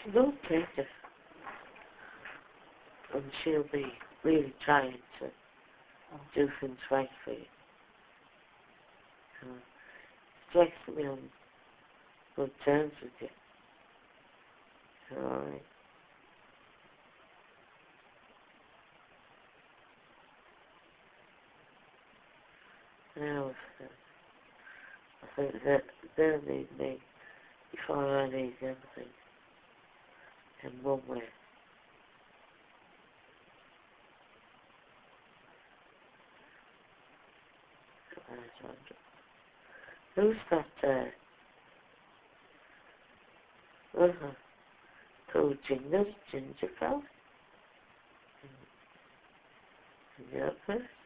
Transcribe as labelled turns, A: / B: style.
A: Don't take her. And she'll be really trying to do things right for you. She likes to be on good terms with you. Alright. Now, I think that they'll need me before I need everything. In one way. Who's that called Ginger fella? In the office?